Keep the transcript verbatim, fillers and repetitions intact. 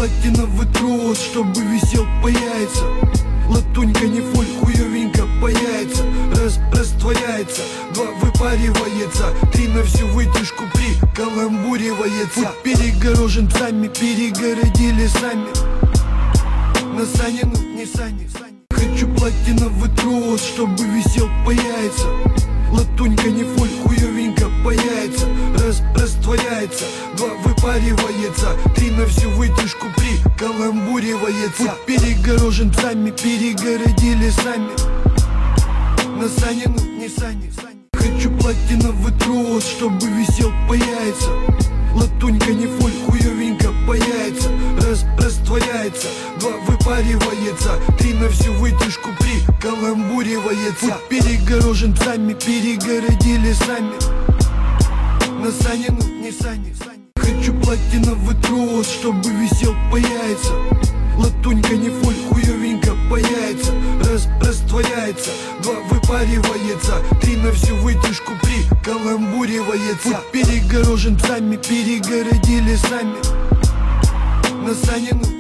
платиновый трос, чтобы висел по яйцам. Латунька не фоль, хуёвенько по яйцам. Раз, растворяется, два выпаривается, три на всю вытяжку прикаламбуривается. Путь перегорожен сами, перегородили сами. На сани, ну не сани, сани. Хочу платиновый трос, чтобы висел по яйцам. Латунька не фоль, хуёвенько по яйцам. Раз, растворяется, два выпаривается, три на всю вытяжку прикаламбуривается. Путь перегорожен сами, перегородили сами. На сани, ну не сани, сани. Хочу платиновый трос, чтобы висел по яйцам. Латунька не фоль, хуёвенько по яйцам. Раз, растворяется, два выпаривается, три на всю вытяжку прикаламбуривается. Путь перегорожен сами, перегородили сами. На сани, ну не сани, сани. Хочу платиновый трос, чтобы висел по яйцам. Латунька не фоль, хуёвенько по яйцам. Раз, растворяется, два выпаривается, три на всю вытяжку прикаламбуривается. Путь перегорожен сами, перегородили сами. На сани, ну